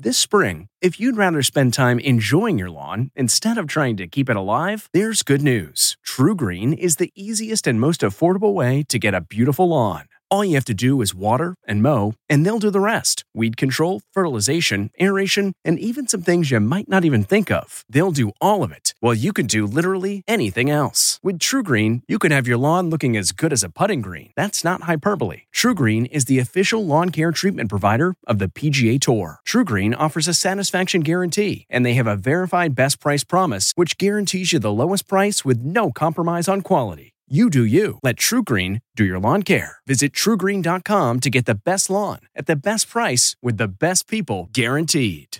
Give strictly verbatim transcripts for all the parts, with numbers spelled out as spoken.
This spring, if you'd rather spend time enjoying your lawn instead of trying to keep it alive, there's good news. TruGreen is the easiest and most affordable way to get a beautiful lawn. All you have to do is water and mow, and they'll do the rest. Weed control, fertilization, aeration, and even some things you might not even think of. They'll do all of it, while you can do literally anything else. With TruGreen, you can have your lawn looking as good as a putting green. That's not hyperbole. TruGreen is the official lawn care treatment provider of the P G A Tour. TruGreen offers a satisfaction guarantee, and they have a verified best price promise, which guarantees you the lowest price with no compromise on quality. You do you. Let TruGreen do your lawn care. Visit True Green dot com to get the best lawn at the best price with the best people guaranteed.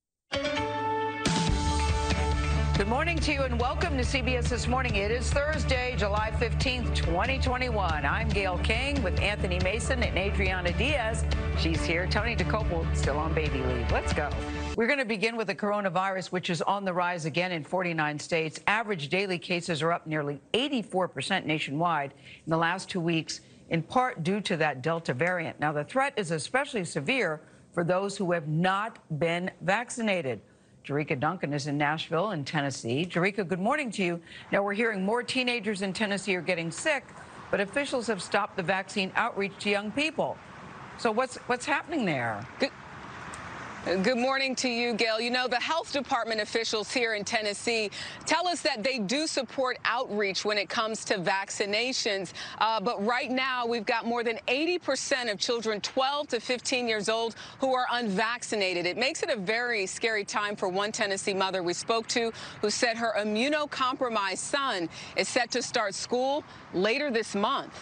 Good morning to you and welcome to C B S This Morning. It is Thursday, July fifteenth, twenty twenty-one. I'm Gail King with Anthony Mason and Adriana Diaz. She's here. Tony DeCopel still on baby leave. Let's go. We're going to begin with the coronavirus, which is on the rise again in forty-nine states. Average daily cases are up nearly eighty-four percent nationwide in the last two weeks, in part due to that Delta variant. Now, the threat is especially severe for those who have not been vaccinated. Jerika Duncan is in Nashville in Tennessee. Jerika, good morning to you. Now, we're hearing more teenagers in Tennessee are getting sick, but officials have stopped the vaccine outreach to young people. So what's what's happening there? Good. Good morning to you, Gail. You know, the health department officials here in Tennessee tell us that they do support outreach when it comes to vaccinations. Uh, but right now, we've got more than eighty percent of children twelve to fifteen years old who are unvaccinated. It makes it a very scary time for one Tennessee mother we spoke to who said her immunocompromised son is set to start school later this month.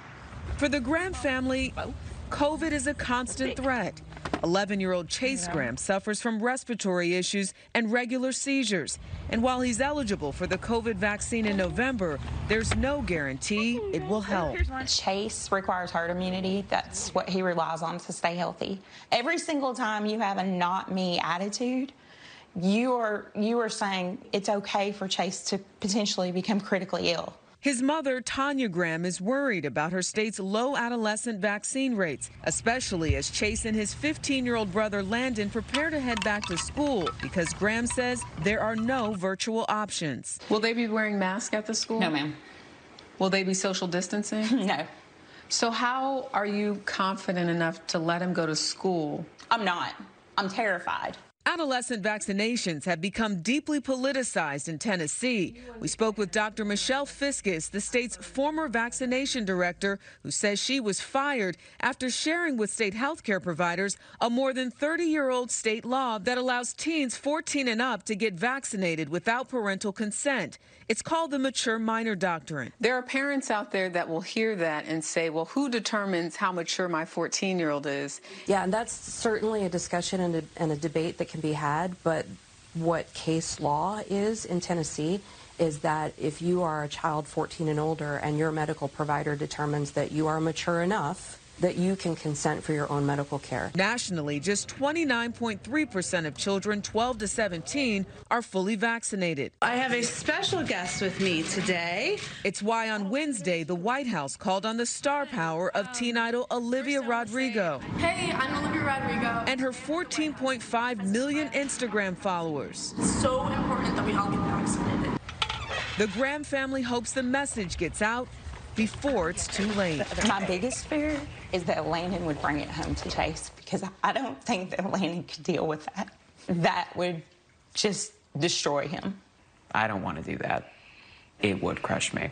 For the Graham family, COVID is a constant threat. eleven-year-old Chase Graham suffers from respiratory issues and regular seizures. And while he's eligible for the COVID vaccine in November, there's no guarantee it will help. Chase requires herd immunity. That's what he relies on to stay healthy. Every single time you have a not me attitude, you are, you are saying it's okay for Chase to potentially become critically ill. His mother, Tanya Graham, is worried about her state's low adolescent vaccine rates, especially as Chase and his fifteen-year-old brother Landon prepare to head back to school, because Graham says there are no virtual options. Will they be wearing masks at the school? No, ma'am. Will they be social distancing? No. So how are you confident enough to let him go to school? I'm not. I'm terrified. Adolescent vaccinations have become deeply politicized in Tennessee. We spoke with Doctor Michelle Fiscus, the state's former vaccination director, who says she was fired after sharing with state health care providers a more than thirty-year-old state law that allows teens fourteen and up to get vaccinated without parental consent. It's called the mature minor doctrine. There are parents out there that will hear that and say, well, who determines how mature my fourteen-year-old is? Yeah, and that's certainly a discussion and a, and a debate that can be had, but what case law is in Tennessee is that if you are a child fourteen and older and your medical provider determines that you are mature enough, that you can consent for your own medical care. Nationally, just twenty-nine point three percent of children twelve to seventeen are fully vaccinated. I have a special guest with me today. It's why on Wednesday, the White House called on the star power of teen idol Olivia Rodrigo. Hey, I'm Olivia Rodrigo. And her fourteen point five million Instagram followers. It's so important that we all get vaccinated. The Graham family hopes the message gets out before it's too late. My biggest fear is that Landon would bring it home to Chase, because I don't think that Landon could deal with that. That would just destroy him. I don't want to do that. It would crush me.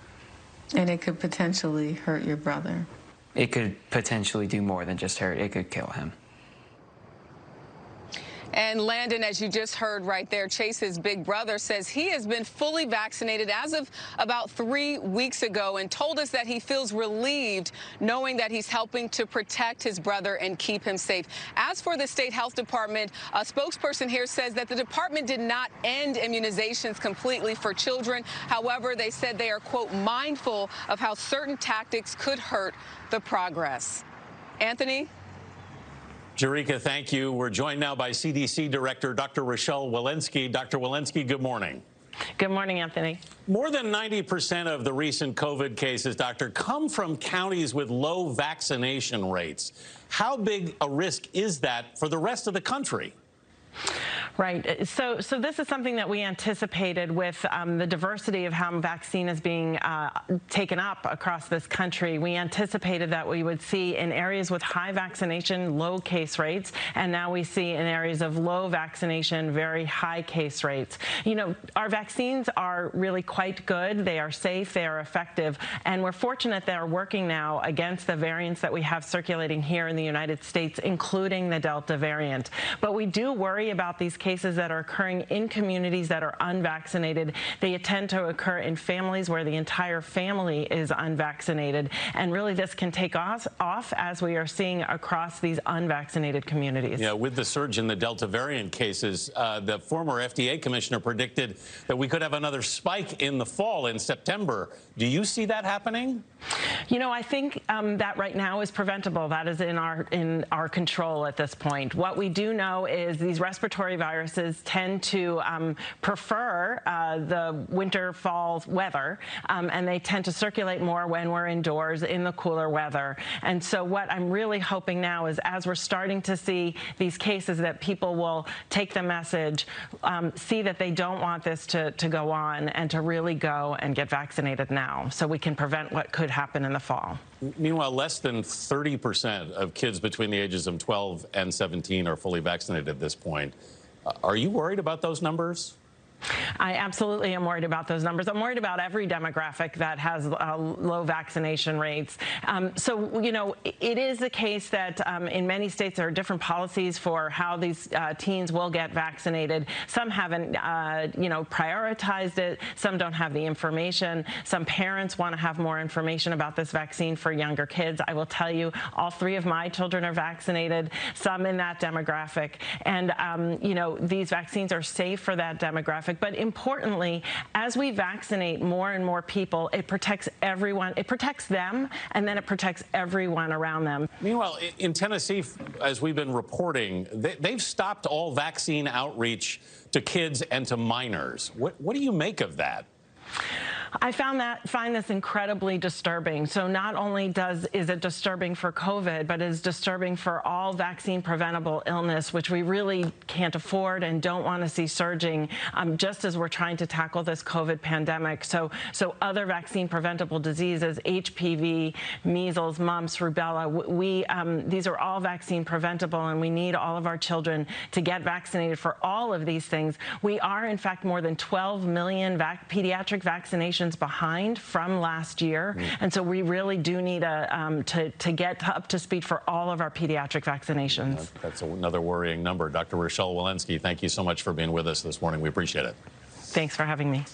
And it could potentially hurt your brother. It could potentially do more than just hurt. It could kill him. And Landon, as you just heard right there, Chase's big brother says he has been fully vaccinated as of about three weeks ago and told us that he feels relieved knowing that he's helping to protect his brother and keep him safe. As for the state health department, a spokesperson here says that the department did not end immunizations completely for children. However, they said they are, quote, mindful of how certain tactics could hurt the progress. Anthony? Jerika, thank you. We're joined now by C D C Director Doctor Rochelle Walensky. Doctor Walensky, good morning. Good morning, Anthony. More than ninety percent of the recent COVID cases, doctor, come from counties with low vaccination rates. How big a risk is that for the rest of the country? Right. So, so this is something that we anticipated with um, the diversity of how vaccine is being uh, taken up across this country. We anticipated that we would see in areas with high vaccination, low case rates, and now we see in areas of low vaccination, very high case rates. You know, our vaccines are really quite good. They are safe. They are effective. And we're fortunate that are working now against the variants that we have circulating here in the United States, including the Delta variant. But we do worry about these cases that are occurring in communities that are unvaccinated. They tend to occur in families where the entire family is unvaccinated. And really this can take off, off as we are seeing across these unvaccinated communities. Yeah, with the surge in the Delta variant cases, uh, the former F D A commissioner predicted that we could have another spike in the fall in September. Do you see that happening? You know, I think um, that right now is preventable. That is in our in our control at this point. What we do know is these respiratory viruses tend to um, prefer uh, the winter fall weather, um, and they tend to circulate more when we're indoors in the cooler weather. And so what I'm really hoping now is as we're starting to see these cases that people will take the message, um, see that they don't want this to, to go on, and to really go and get vaccinated now so we can prevent what could happen in the fall. Meanwhile, less than thirty percent of kids between the ages of twelve and seventeen are fully vaccinated at this point. Uh, are you worried about those numbers? I absolutely am worried about those numbers. I'm worried about every demographic that has uh, low vaccination rates. Um, so, you know, it is the case that um, in many states there are different policies for how these uh, teens will get vaccinated. Some haven't, uh, you know, prioritized it. Some don't have the information. Some parents want to have more information about this vaccine for younger kids. I will tell you, all three of my children are vaccinated, some in that demographic. And, um, you know, these vaccines are safe for that demographic. But importantly, as we vaccinate more and more people, it protects everyone. It protects them, and then it protects everyone around them. Meanwhile, in Tennessee, as we've been reporting, they, they've stopped all vaccine outreach to kids and to minors. What, what do you make of that? I found that find this incredibly disturbing. So not only does is it disturbing for COVID, but it is disturbing for all vaccine preventable illness, which we really can't afford and don't want to see surging, um, just as we're trying to tackle this COVID pandemic. So, so other vaccine preventable diseases, H P V, measles, mumps, rubella, we um, these are all vaccine preventable, and we need all of our children to get vaccinated for all of these things. We are, in fact, more than twelve million vac pediatric vaccinations behind from last year, mm. and so we really do need a, um, to, to get up to speed for all of our pediatric vaccinations. That's another worrying number. Doctor Rochelle Walensky, thank you so much for being with us this morning. We appreciate it. Thanks for having me.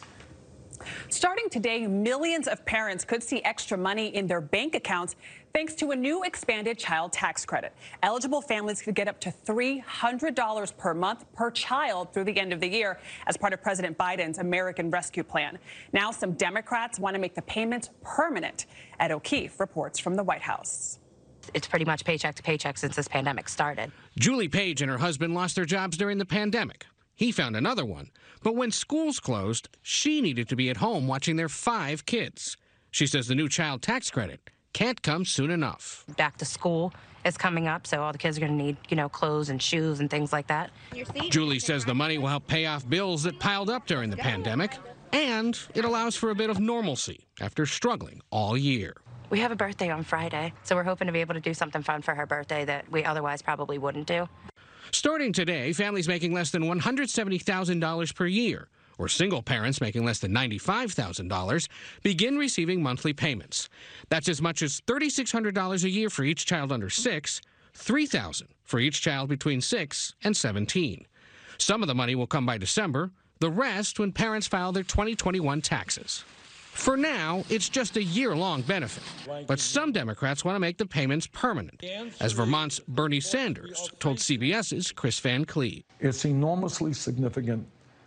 Starting today, millions of parents could see extra money in their bank accounts thanks to a new expanded child tax credit. Eligible families could get up to three hundred dollars per month per child through the end of the year as part of President Biden's American Rescue Plan. Now some Democrats want to make the payments permanent. Ed O'Keefe reports from the White House. It's pretty much paycheck to paycheck since this pandemic started. Julie Page and her husband lost their jobs during the pandemic. He found another one. But when schools closed, she needed to be at home watching their five kids. She says the new child tax credit can't come soon enough. Back to school is coming up, so all the kids are going to need, you know, clothes and shoes and things like that. Julie says the money will help pay off bills that piled up during the pandemic, and it allows for a bit of normalcy after struggling all year. We have a birthday on Friday, so we're hoping to be able to do something fun for her birthday that we otherwise probably wouldn't do. Starting today, families making less than one hundred seventy thousand dollars per year, or single parents making less than ninety-five thousand dollars, begin receiving monthly payments. That's as much as three thousand six hundred dollars a year for each child under six, three thousand dollars for each child between six and seventeen. Some of the money will come by December, the rest when parents file their twenty twenty-one taxes. For now, it's just a year-long benefit, but some Democrats want to make the payments permanent, as Vermont's Bernie Sanders told CBS's Chris Van Cleve. It's enormously significant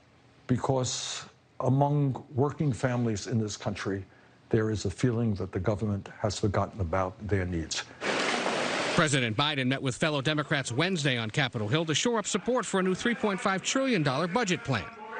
because among working families in this country, there is a feeling that the government has forgotten about their needs. President Biden met with fellow Democrats Wednesday on Capitol Hill to shore up support for a new three point five trillion dollars budget plan.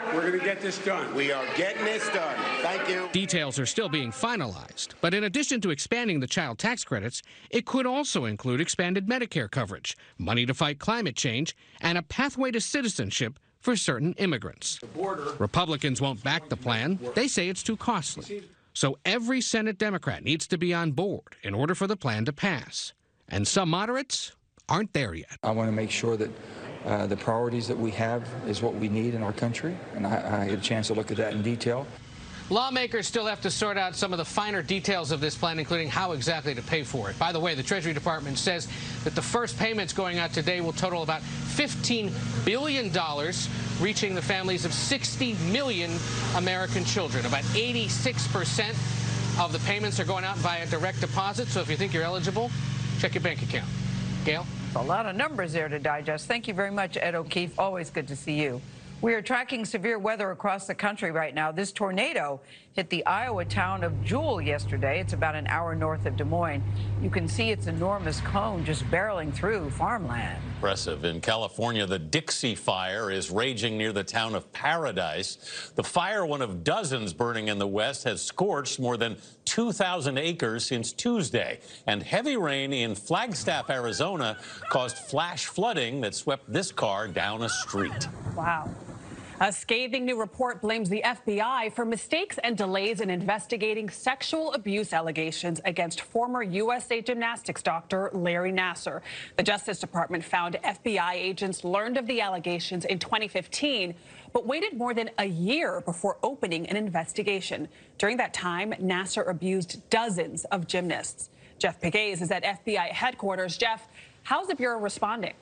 We're going to get this done. We are getting this done. Thank you. Details are still being finalized, but in addition to expanding the child tax credits, it could also include expanded Medicare coverage, money to fight climate change, and a pathway to citizenship for certain immigrants. Republicans won't back the plan. They say it's too costly. So every Senate Democrat needs to be on board in order for the plan to pass. And some moderates aren't there yet. I want to make sure that uh, the priorities that we have is what we need in our country, and I, I had a chance to look at that in detail. Lawmakers still have to sort out some of the finer details of this plan, including how exactly to pay for it. By the way, the Treasury Department says that the first payments going out today will total about fifteen billion dollars, reaching the families of sixty million American children. About eighty-six percent of the payments are going out via direct deposit, so if you think you're eligible, check your bank account. Gail? A lot of numbers there to digest. Thank you very much, Ed O'Keefe. Always good to see you. We are tracking severe weather across the country right now. This tornado hit the Iowa town of Jewell yesterday. It's about an hour north of Des Moines. You can see its enormous cone just barreling through farmland. Impressive. In California, the Dixie Fire is raging near the town of Paradise. The fire, one of dozens burning in the West, has scorched more than two thousand acres since Tuesday. And heavy rain in Flagstaff, Arizona, caused flash flooding that swept this car down a street. Wow. A scathing new report blames the F B I for mistakes and delays in investigating sexual abuse allegations against former U S A Gymnastics doctor Larry Nassar. The Justice Department found F B I agents learned of the allegations in twenty fifteen, but waited more than a year before opening an investigation. During that time, Nassar abused dozens of gymnasts. Jeff Pegues is at F B I headquarters. Jeff, how's the Bureau responding?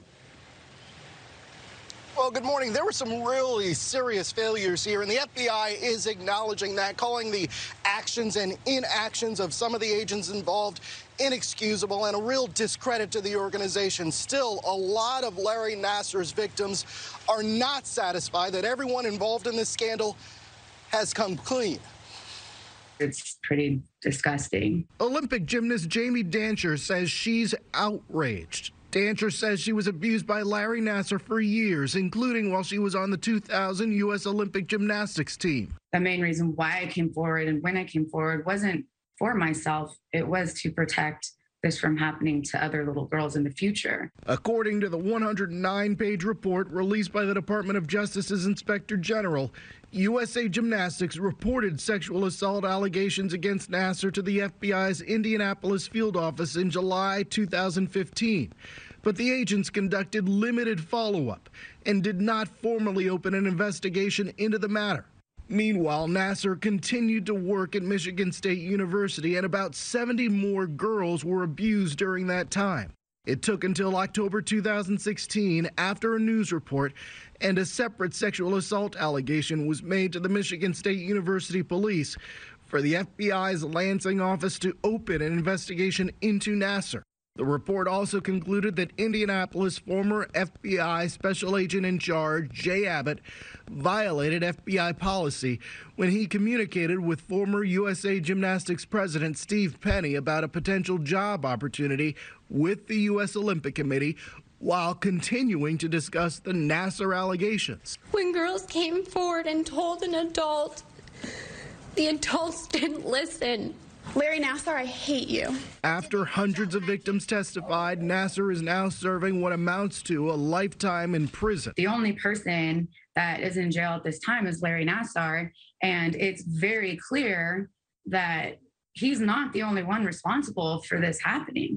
Well, good morning. There were some really serious failures here, and the F B I is acknowledging that, calling the actions and inactions of some of the agents involved inexcusable and a real discredit to the organization. Still, a lot of Larry Nassar's victims are not satisfied that everyone involved in this scandal has come clean. It's pretty disgusting. Olympic gymnast Jamie Dancher says she's outraged. Dancher says she was abused by Larry Nassar for years, including while she was on the two thousand U S Olympic gymnastics team. The main reason why I came forward and when I came forward wasn't for myself. It was to protect this from happening to other little girls in the future. According to the one hundred nine page report released by the Department of Justice's Inspector General, U S A Gymnastics reported sexual assault allegations against Nassar to the F B I's Indianapolis field office in July two thousand fifteen. But the agents conducted limited follow-up and did not formally open an investigation into the matter. Meanwhile, Nassar continued to work at Michigan State University, and about seventy more girls were abused during that time. It took until October two thousand sixteen, after a news report and a separate sexual assault allegation was made to the Michigan State University Police, for the F B I's Lansing office to open an investigation into Nassar. The report also concluded that Indianapolis former F B I Special Agent in Charge, Jay Abbott, violated F B I policy when he communicated with former U S A Gymnastics President Steve Penny about a potential job opportunity with the U S Olympic Committee while continuing to discuss the Nassar allegations. When girls came forward and told an adult, the adults didn't listen. Larry Nassar, I hate you. After hundreds of victims testified, Nassar is now serving what amounts to a lifetime in prison. The only person that is in jail at this time is Larry Nassar, and it's very clear that he's not the only one responsible for this happening.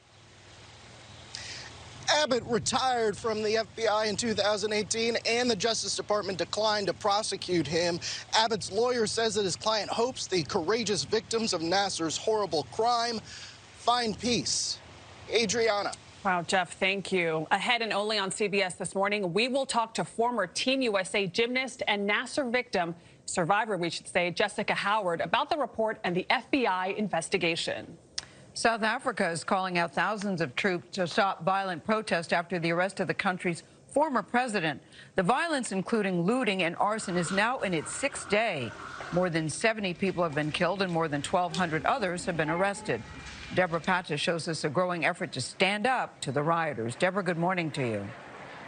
Abbott retired from the F B I in two thousand eighteen, and the Justice Department declined to prosecute him. Abbott's lawyer says that his client hopes the courageous victims of Nassar's horrible crime find peace. Adriana. Wow, Jeff, thank you. Ahead and only on C B S this morning, we will talk to former Team U S A gymnast and Nassar victim, survivor, we should say, Jessica Howard, about the report and the F B I investigation. South Africa is calling out thousands of troops to stop violent protest after the arrest of the country's former president. The violence, including looting and arson, is now in its sixth day. More than seventy people have been killed and more than twelve hundred others have been arrested. Deborah Patta shows us a growing effort to stand up to the rioters. Deborah, good morning to you.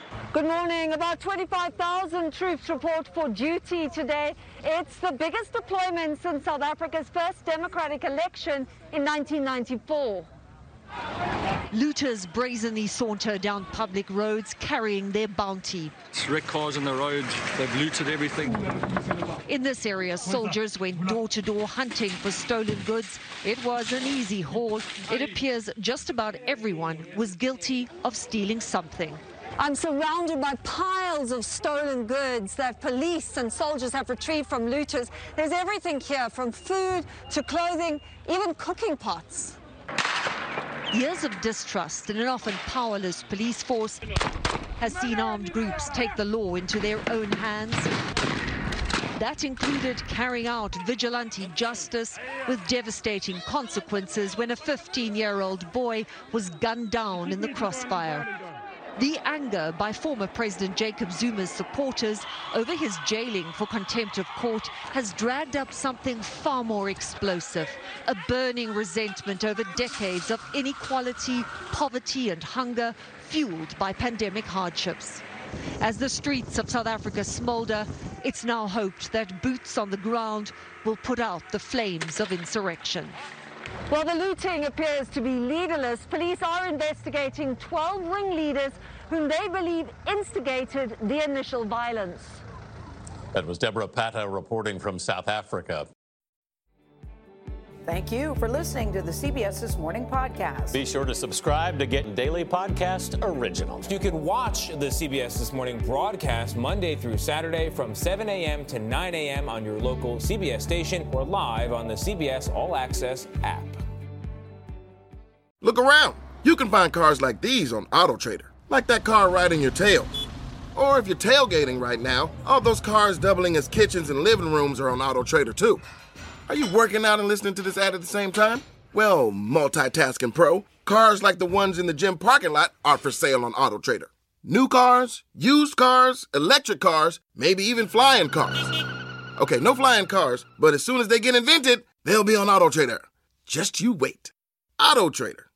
Good morning. About twenty-five thousand troops report for duty today. It's the biggest deployment since South Africa's first democratic election in nineteen ninety-four. Looters brazenly saunter down public roads carrying their bounty. It's wrecked cars on the road. They've looted everything. In this area, soldiers went door to door hunting for stolen goods. It was an easy haul. It appears just about everyone was guilty of stealing something. I'm surrounded by piles of stolen goods that police and soldiers have retrieved from looters. There's everything here, from food to clothing, even cooking pots. Years of distrust in an often powerless police force has seen armed groups take the law into their own hands. That included carrying out vigilante justice with devastating consequences when a fifteen-year-old boy was gunned down in the crossfire. The anger by former President Jacob Zuma's supporters over his jailing for contempt of court has dragged up something far more explosive, a burning resentment over decades of inequality, poverty and hunger fueled by pandemic hardships. As the streets of South Africa smolder, it's now hoped that boots on the ground will put out the flames of insurrection. While the looting appears to be leaderless, police are investigating twelve ringleaders whom they believe instigated the initial violence. That was Deborah Pata reporting from South Africa. Thank you for listening to the C B S This Morning podcast. Be sure to subscribe to get daily podcast originals. You can watch the C B S This Morning broadcast Monday through Saturday from seven a.m. to nine a.m. on your local C B S station or live on the C B S All Access app. Look around. You can find cars like these on AutoTrader, like that car riding your tail. Or if you're tailgating right now, all those cars doubling as kitchens and living rooms are on AutoTrader too. Are you working out and listening to this ad at the same time? Well, multitasking pro, cars like the ones in the gym parking lot are for sale on AutoTrader. New cars, used cars, electric cars, maybe even flying cars. Okay, no flying cars, but as soon as they get invented, they'll be on AutoTrader. Just you wait. AutoTrader.